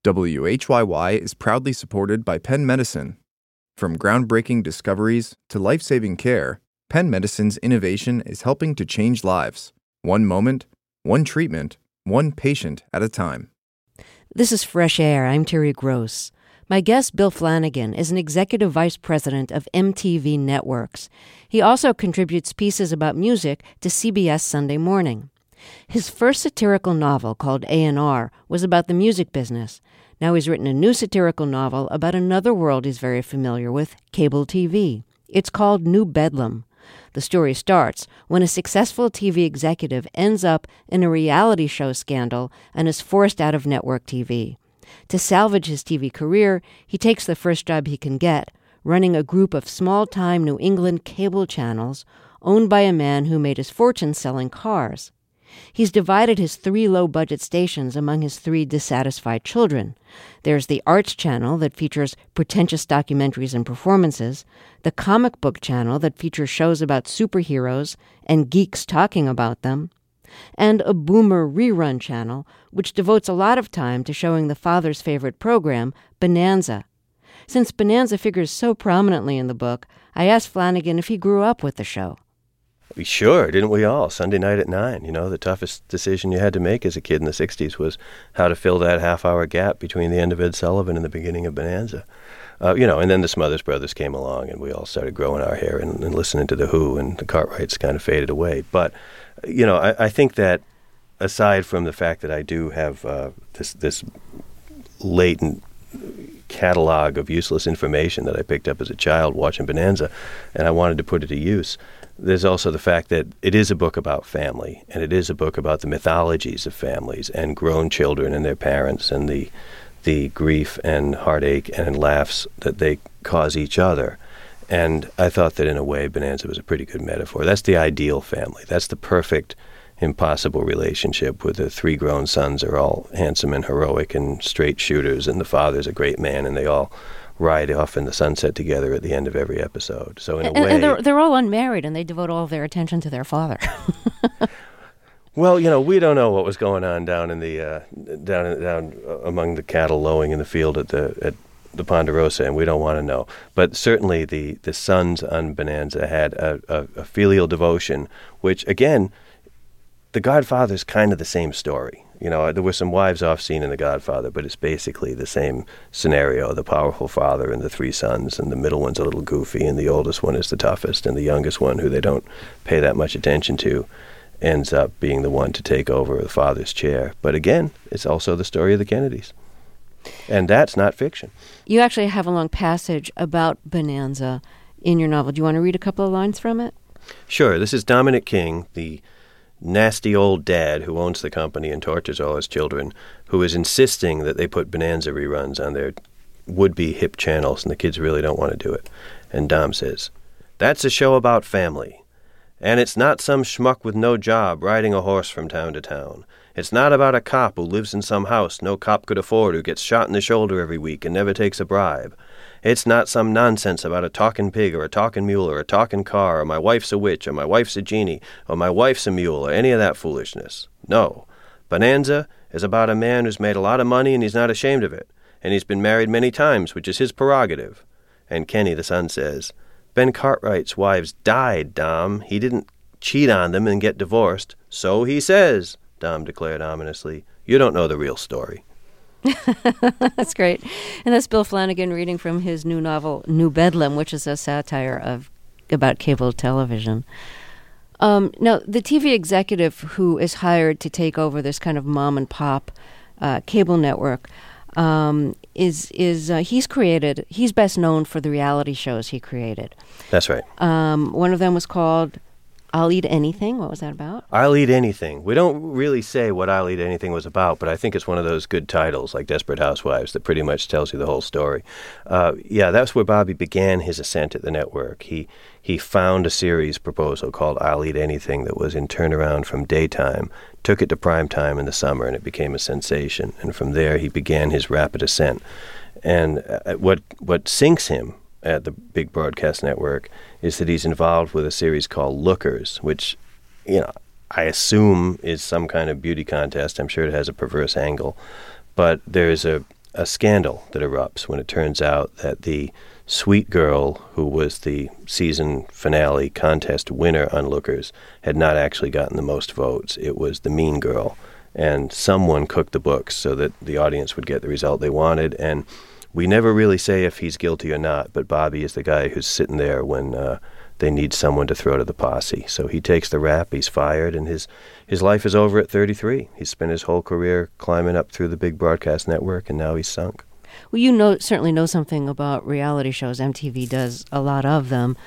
WHYY is proudly supported by Penn Medicine. From groundbreaking discoveries to life-saving care, Penn Medicine's innovation is helping to change lives. One moment, one treatment, one patient at a time. This is Fresh Air. I'm Terry Gross. My guest, Bill Flanagan, is an executive vice president of MTV Networks. He also contributes pieces about music to CBS Sunday Morning. His first satirical novel, called A&R, was about the music business. Now he's written a new satirical novel about another world he's very familiar with, cable TV. It's called New Bedlam. The story starts when a successful TV executive ends up in a reality show scandal and is forced out of network TV. To salvage his TV career, he takes the first job he can get, running a group of small-time New England cable channels owned by a man who made his fortune selling cars. He's divided his 3 low-budget stations among his 3 dissatisfied children. There's the Arts Channel that features pretentious documentaries and performances, the Comic Book Channel that features shows about superheroes and geeks talking about them, and a Boomer Rerun Channel, which devotes a lot of time to showing the father's favorite program, Bonanza. Since Bonanza figures so prominently in the book, I asked Flanagan if he grew up with the show. Sure, didn't we all? Sunday night at 9. You know, the toughest decision you had to make as a kid in the 60s was how to fill that half-hour gap between the end of Ed Sullivan and the beginning of Bonanza. And then the Smothers Brothers came along, and we all started growing our hair and listening to The Who, and the Cartwrights kind of faded away. But, I think that aside from the fact that I do have this latent catalog of useless information that I picked up as a child watching Bonanza, and I wanted to put it to use, there's also the fact that it is a book about family, and it is a book about the mythologies of families and grown children and their parents and the grief and heartache and laughs that they cause each other. And I thought that in a way Bonanza was a pretty good metaphor. That's the ideal family. That's the perfect, impossible relationship where the 3 grown sons are all handsome and heroic and straight shooters, and the father's a great man, and they all ride off in the sunset together at the end of every episode. So in a way... And they're all unmarried, and they devote all of their attention to their father. Well, we don't know what was going on down in the down among the cattle lowing in the field at the Ponderosa, and we don't want to know. But certainly the sons on Bonanza had a filial devotion, which, again, The Godfather's kind of the same story. There were some wives off scene in The Godfather, but it's basically the same scenario. The powerful father and the 3 sons, and the middle one's a little goofy, and the oldest one is the toughest, and the youngest one, who they don't pay that much attention to, ends up being the one to take over the father's chair. But again, it's also the story of the Kennedys. And that's not fiction. You actually have a long passage about Bonanza in your novel. Do you want to read a couple of lines from it? Sure. This is Dominic King, the nasty old dad who owns the company and tortures all his children, who is insisting that they put Bonanza reruns on their would-be hip channels, and the kids really don't want to do it. And Dom says, "That's a show about family. And it's not some schmuck with no job riding a horse from town to town. It's not about a cop who lives in some house no cop could afford, who gets shot in the shoulder every week and never takes a bribe. It's not some nonsense about a talking pig or a talking mule or a talking car or my wife's a witch or my wife's a genie or my wife's a mule or any of that foolishness. No. Bonanza is about a man who's made a lot of money and he's not ashamed of it. And he's been married many times, which is his prerogative." And Kenny, the son, says, "Ben Cartwright's wives died, Dom. He didn't cheat on them and get divorced." "So he says," Dom declared ominously. "You don't know the real story." That's great. And that's Bill Flanagan reading from his new novel, New Bedlam, which is a satire about cable television. Now, the TV executive who is hired to take over this kind of mom-and-pop cable network, he's best known for the reality shows he created. That's right. One of them was called I'll Eat Anything. What was that about? I'll Eat Anything. We don't really say what I'll Eat Anything was about, but I think it's one of those good titles like Desperate Housewives that pretty much tells you the whole story. That's where Bobby began his ascent at the network. He found a series proposal called I'll Eat Anything that was in turnaround from daytime, took it to prime time in the summer, and it became a sensation. And from there, he began his rapid ascent. And what sinks him at the big broadcast network is that he's involved with a series called Lookers, which, I assume is some kind of beauty contest. I'm sure it has a perverse angle. But there's a a scandal that erupts when it turns out that the sweet girl who was the season finale contest winner on Lookers had not actually gotten the most votes. It was the mean girl. And someone cooked the books so that the audience would get the result they wanted. And we never really say if he's guilty or not, but Bobby is the guy who's sitting there when they need someone to throw to the posse. So he takes the rap, he's fired, and his life is over at 33. He's spent his whole career climbing up through the big broadcast network, and now he's sunk. Well, certainly know something about reality shows. MTV does a lot of them.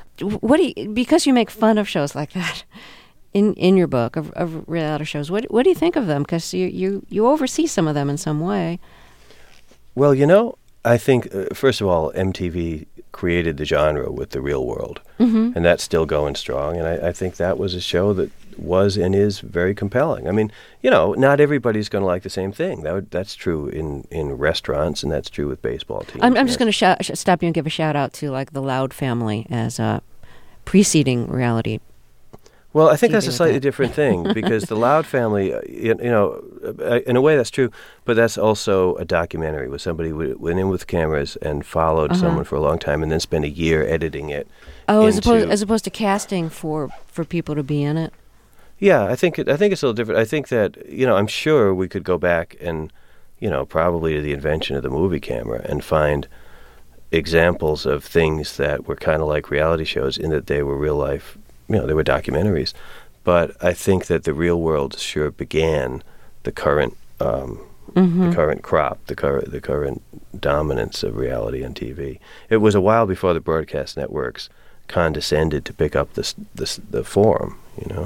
Because you make fun of shows like that in your book of reality shows, what do you think of them? Because you oversee some of them in some way. Well, I think, first of all, MTV created the genre with The Real World, and that's still going strong. And I think that was a show that was and is very compelling. I mean, not everybody's going to like the same thing. That's true in restaurants, and that's true with baseball teams. I'm just going to stop you and give a shout out to like the Loud family as a preceding reality. Well, I think that's a slightly different thing because the Loud family, in a way that's true, but that's also a documentary where somebody went in with cameras and followed someone for a long time and then spent a year editing it. Oh, as opposed to casting for people to be in it? Yeah, I think it's a little different. I think that, I'm sure we could go back and, probably to the invention of the movie camera and find examples of things that were kind of like reality shows in that they were real life. They were documentaries, but I think that The Real World sure began the current the current crop, the current dominance of reality on TV. It was a while before the broadcast networks condescended to pick up the form,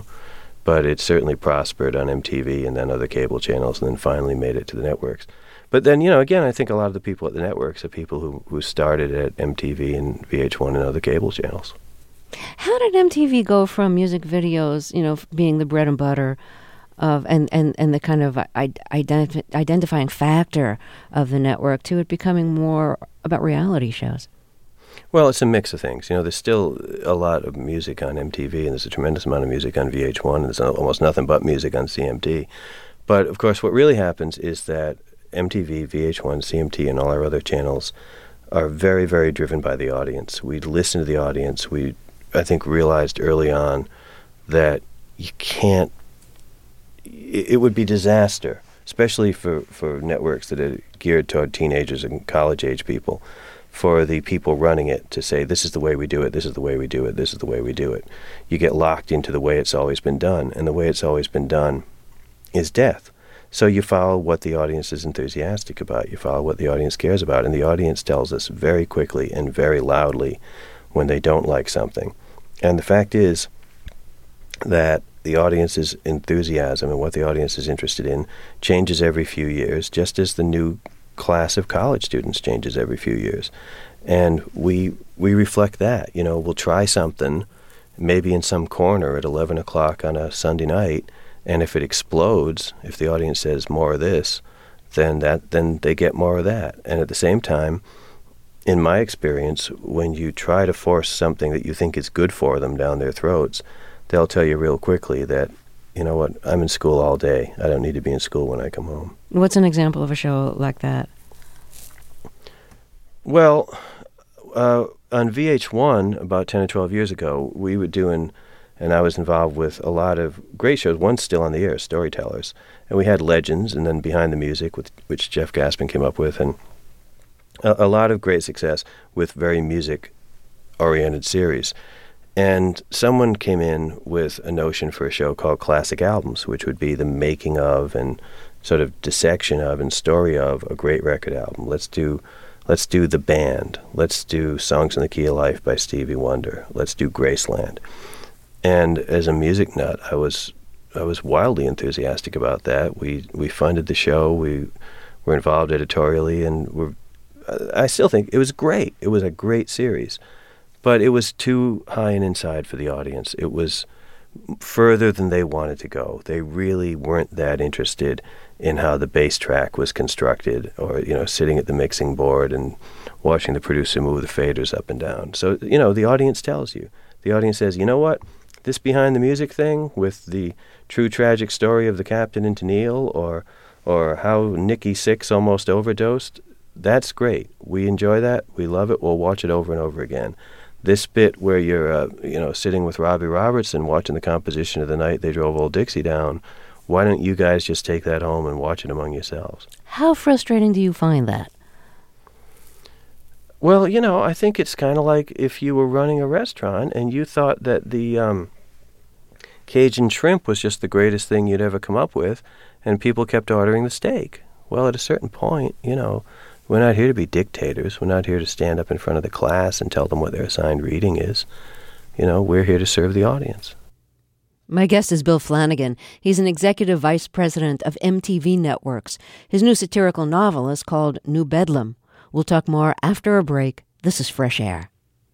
but it certainly prospered on MTV and then other cable channels, and then finally made it to the networks. But then, again, I think a lot of the people at the networks are people who started at MTV and VH1 and other cable channels. How did MTV go from music videos, being the bread and butter of and the kind of identifying factor of the network to it becoming more about reality shows? Well, it's a mix of things. There's still a lot of music on MTV, and there's a tremendous amount of music on VH1, and there's almost nothing but music on CMT. But, of course, what really happens is that MTV, VH1, CMT, and all our other channels are very, very driven by the audience. We listen to the audience. We, I think, realized early on that you can't, it would be disaster, especially for networks that are geared toward teenagers and college-age people, for the people running it to say, this is the way we do it, this is the way we do it, this is the way we do it. You get locked into the way it's always been done, and the way it's always been done is death. So you follow what the audience is enthusiastic about. You follow what the audience cares about, and the audience tells us very quickly and very loudly when they don't like something. And the fact is that the audience's enthusiasm and what the audience is interested in changes every few years, just as the new class of college students changes every few years. And we reflect that. We'll try something maybe in some corner at 11 o'clock on a Sunday night, and if it explodes, if the audience says more of this, then they get more of that. And at the same time, in my experience, when you try to force something that you think is good for them down their throats, they'll tell you real quickly that, you know what, I'm in school all day. I don't need to be in school when I come home. What's an example of a show like that? Well, on VH1 about 10 or 12 years ago, we were doing, and I was involved with a lot of great shows. One's still on the air, Storytellers. And we had Legends, and then Behind the Music, which Jeff Gaspin came up with, and a lot of great success with very music-oriented series. And someone came in with a notion for a show called Classic Albums, which would be the making of and sort of dissection of and story of a great record album. Let's do The Band. Let's do Songs in the Key of Life by Stevie Wonder. Let's do Graceland. And as a music nut, I was wildly enthusiastic about that. We funded the show. We were involved editorially, and I still think it was great. It was a great series. But it was too high and inside for the audience. It was further than they wanted to go. They really weren't that interested in how the bass track was constructed, or sitting at the mixing board and watching the producer move the faders up and down. So the audience tells you. The audience says, you know what, this Behind the Music thing with the true tragic story of the captain and Tennille, or or how Nikki Sixx almost overdosed, that's great. We enjoy that. We love it. We'll watch it over and over again. This bit where you're, sitting with Robbie Robertson watching the composition of the night they drove Old Dixie down, why don't you guys just take that home and watch it among yourselves? How frustrating do you find that? Well, I think it's kind of like if you were running a restaurant and you thought that the Cajun shrimp was just the greatest thing you'd ever come up with, and people kept ordering the steak. Well, at a certain point, we're not here to be dictators. We're not here to stand up in front of the class and tell them what their assigned reading is. We're here to serve the audience. My guest is Bill Flanagan. He's an executive vice president of MTV Networks. His new satirical novel is called New Bedlam. We'll talk more after a break. This is Fresh Air.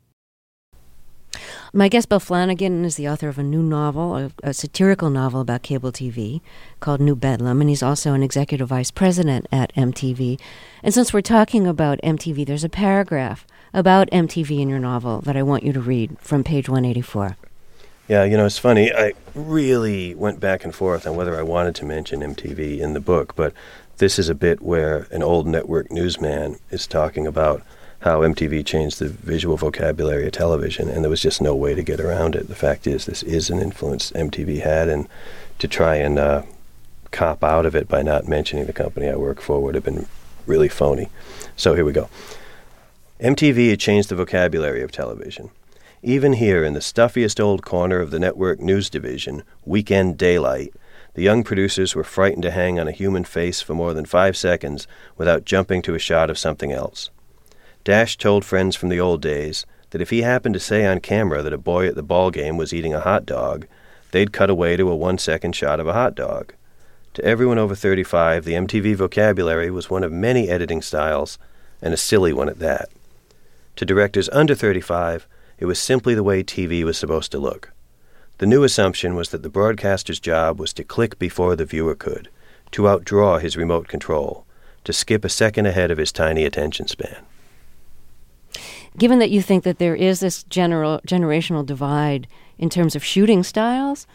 My guest, Bill Flanagan, is the author of a new novel, a satirical novel about cable TV called New Bedlam, and he's also an executive vice president at MTV. And since we're talking about MTV, there's a paragraph about MTV in your novel that I want you to read from page 184. Yeah, it's funny. I really went back and forth on whether I wanted to mention MTV in the book, but this is a bit where an old network newsman is talking about how MTV changed the visual vocabulary of television, and there was just no way to get around it. The fact is, this is an influence MTV had, and to try and cop out of it by not mentioning the company I work for would have been really phony. So here we go. MTV had changed the vocabulary of television. Even here in the stuffiest old corner of the network news division, Weekend Daylight, the young producers were frightened to hang on a human face for more than 5 seconds without jumping to a shot of something else. Dash told friends from the old days that if he happened to say on camera that a boy at the ball game was eating a hot dog, they'd cut away to a 1-second shot of a hot dog. To everyone over 35, the MTV vocabulary was one of many editing styles, and a silly one at that. To directors under 35, it was simply the way TV was supposed to look. The new assumption was that the broadcaster's job was to click before the viewer could, to outdraw his remote control, to skip a second ahead of his tiny attention span. Given that you think that there is this generational divide in terms of shooting styles,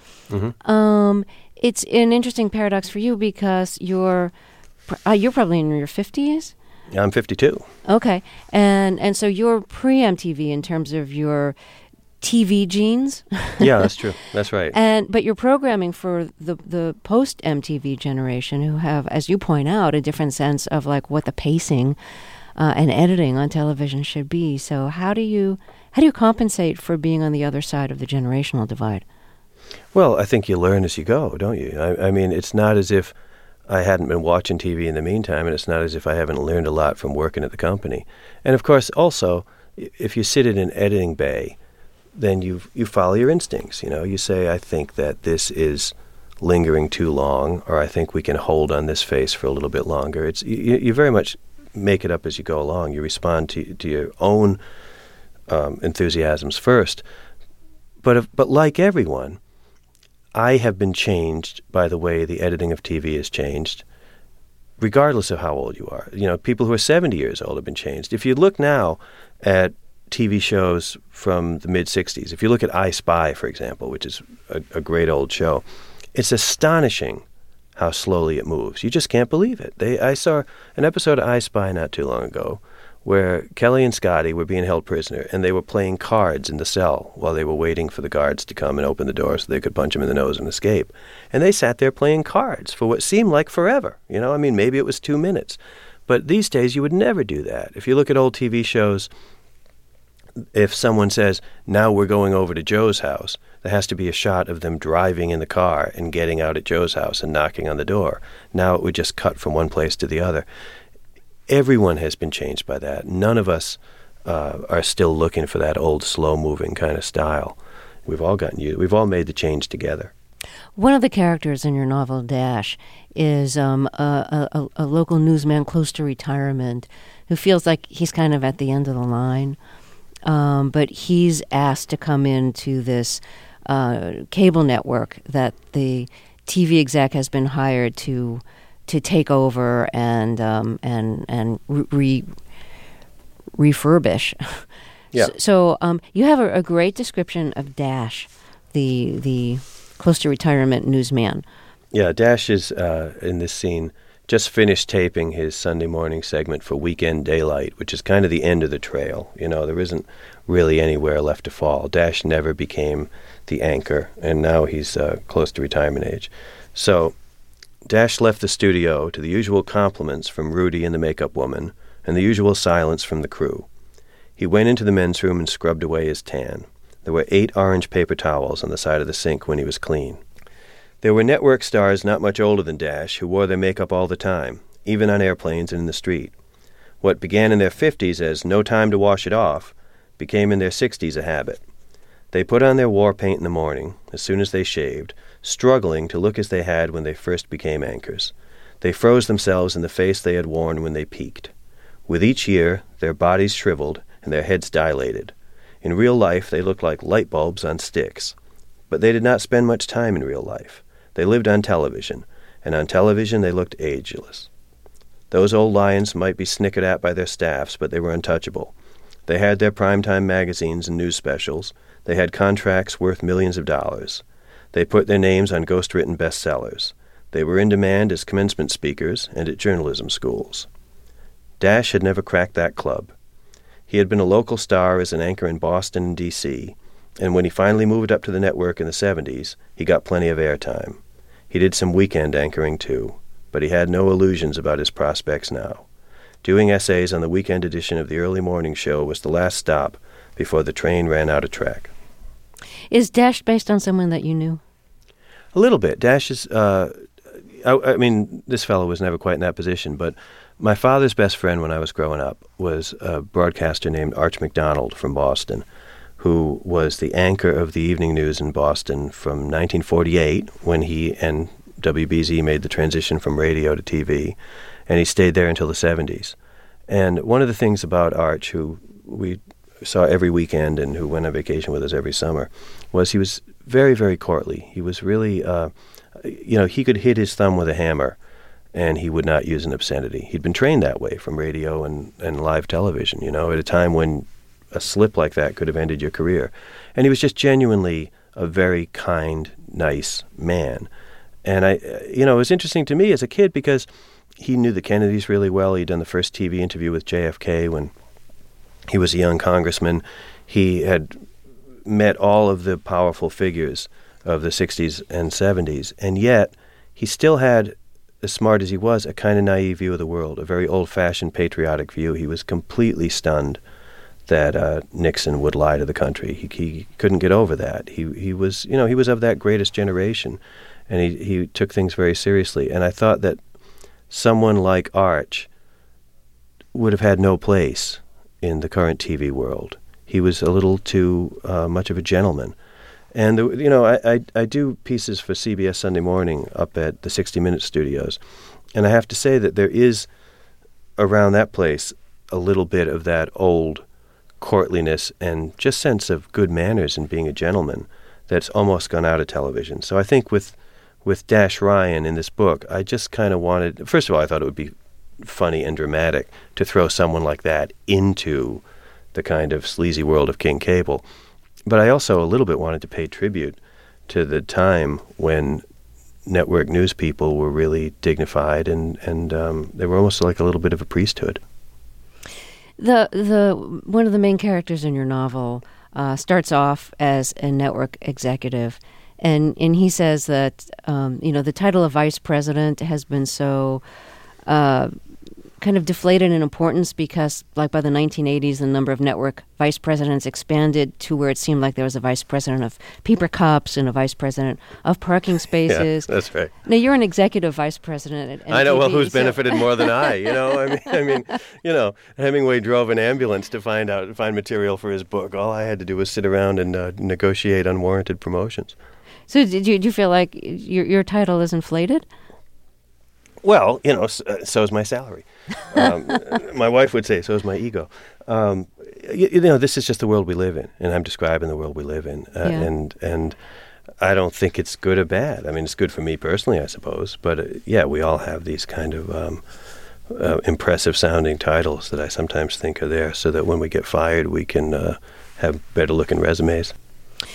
it's an interesting paradox for you because you're probably in your 50s? I'm 52. Okay. And so you're pre-MTV in terms of your TV genes? Yeah, that's true. That's right. But you're programming for the post-MTV generation who have, as you point out, a different sense of like what the pacing and editing on television should be. So how do you compensate for being on the other side of the generational divide? Well, I think you learn as you go, don't you? I mean, it's not as if I hadn't been watching TV in the meantime, and it's not as if I haven't learned a lot from working at the company. And of course, also, if you sit in an editing bay, then you follow your instincts. You say, I think that this is lingering too long, or I think we can hold on this face for a little bit longer. It's you very much make it up as you go along. You respond to your own enthusiasms first. But like everyone, I have been changed by the way the editing of TV has changed, regardless of how old you are. People who are 70 years old have been changed. If you look now at TV shows from the mid-'60s, if you look at I Spy, for example, which is a great old show, it's astonishing how slowly it moves. You just can't believe it. I saw an episode of I Spy not too long ago where Kelly and Scotty were being held prisoner, and they were playing cards in the cell while they were waiting for the guards to come and open the door so they could punch him in the nose and escape. And they sat there playing cards for what seemed like forever. Maybe it was 2 minutes. But these days you would never do that. If you look at old TV shows, if someone says, now we're going over to Joe's house, there has to be a shot of them driving in the car and getting out at Joe's house and knocking on the door. Now it would just cut from one place to the other. Everyone has been changed by that. None of us are still looking for that old slow-moving kind of style. We've all gotten used. We've all made the change together. One of the characters in your novel, Dash, is a local newsman close to retirement who feels like he's kind of at the end of the line. But he's asked to come into this cable network that the TV exec has been hired to take over and refurbish. Yeah. So you have a great description of Dash, the close to retirement newsman. Yeah, Dash is in this scene just finished taping his Sunday morning segment for Weekend Daylight, which is kind of the end of the trail. You know, there isn't really anywhere left to fall. Dash never became the anchor, and now he's close to retirement age. So Dash left the studio to the usual compliments from Rudy and the makeup woman, and the usual silence from the crew. He went into the men's room and scrubbed away his tan. There were 8 orange paper towels on the side of the sink when he was clean. There were network stars not much older than Dash who wore their makeup all the time, even on airplanes and in the street. What began in their 50s as no time to wash it off became in their 60s a habit. They put on their war paint in the morning, as soon as they shaved, struggling to look as they had when they first became anchors. They froze themselves in the face they had worn when they peaked. With each year, their bodies shriveled and their heads dilated. In real life, they looked like light bulbs on sticks. But they did not spend much time in real life. They lived on television, and on television they looked ageless. Those old lions might be snickered at by their staffs, but they were untouchable. They had their primetime magazines and news specials. They had contracts worth millions of dollars. They put their names on ghost-written bestsellers. They were in demand as commencement speakers and at journalism schools. Dash had never cracked that club. He had been a local star as an anchor in Boston and D.C., and when he finally moved up to the network in the 70s, he got plenty of airtime. He did some weekend anchoring, too, but he had no illusions about his prospects now. Doing essays on the weekend edition of the early morning show was the last stop before the train ran out of track. Is Dash based on someone that you knew? A little bit. Dash is, I mean, this fellow was never quite in that position, but my father's best friend when I was growing up was a broadcaster named Arch McDonald from Boston, who was the anchor of the evening news in Boston from 1948 when he and WBZ made the transition from radio to TV, and he stayed there until the 70s. And one of the things about Arch, who we saw every weekend and who went on vacation with us every summer, was he was very, very courtly. He was really, he could hit his thumb with a hammer and he would not use an obscenity. He'd been trained that way from radio and live television, at a time when a slip like that could have ended your career. And he was just genuinely a very kind, nice man. And it was interesting to me as a kid because he knew the Kennedys really well. He'd done the first TV interview with JFK when he was a young congressman. He had met all of the powerful figures of the 60s and 70s, and yet he still had, as smart as he was, a kind of naive view of the world, a very old-fashioned patriotic view. He was completely stunned that Nixon would lie to the country. He couldn't get over that. He was of that greatest generation, and he took things very seriously. And I thought that someone like Arch would have had no place in the current TV world. He was a little too much of a gentleman. And I do pieces for CBS Sunday Morning up at the 60 Minutes studios, and I have to say that there is around that place a little bit of that old courtliness and just sense of good manners and being a gentleman that's almost gone out of television. So I think with Dash Ryan in this book, I just kind of wanted, first of all, I thought it would be funny and dramatic to throw someone like that into the kind of sleazy world of King Cable. But I also a little bit wanted to pay tribute to the time when network news people were really dignified and they were almost like a little bit of a priesthood. The one of the main characters in your novel starts off as a network executive, and he says that the title of vice president has been so kind of deflated in importance because, like, by the 1980s, the number of network vice presidents expanded to where it seemed like there was a vice president of paper cups and a vice president of parking spaces. Yeah, that's right. Now, you're an executive vice president at MTV. I know. Well, who's benefited more than I? I mean, Hemingway drove an ambulance to find material for his book. All I had to do was sit around and negotiate unwarranted promotions. So, do you feel like your title is inflated? Well, so is my salary. My wife would say, so is my ego. This is just the world we live in, and I'm describing the world we live in. And I don't think it's good or bad. I mean, it's good for me personally, I suppose. But, we all have these kind of impressive-sounding titles that I sometimes think are there so that when we get fired, we can have better-looking resumes.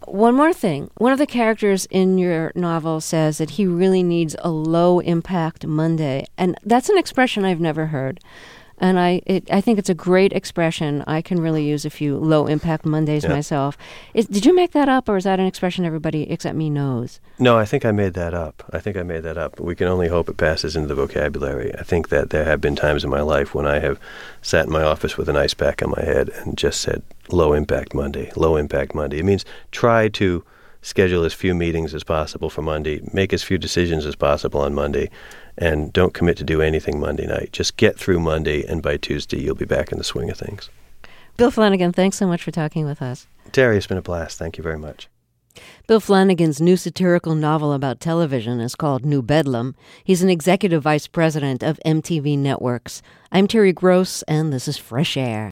One more thing. One of the characters in your novel says that he really needs a low-impact Monday. And that's an expression I've never heard. And I think it's a great expression. I can really use a few low-impact Mondays myself. Did you make that up, or is that an expression everybody except me knows? No, I think I made that up. But we can only hope it passes into the vocabulary. I think that there have been times in my life when I have sat in my office with an ice pack on my head and just said, low-impact Monday, low-impact Monday. It means try to schedule as few meetings as possible for Monday, make as few decisions as possible on Monday, and don't commit to do anything Monday night. Just get through Monday, and by Tuesday, you'll be back in the swing of things. Bill Flanagan, thanks so much for talking with us. Terry, it's been a blast. Thank you very much. Bill Flanagan's new satirical novel about television is called New Bedlam. He's an executive vice president of MTV Networks. I'm Terry Gross, and this is Fresh Air.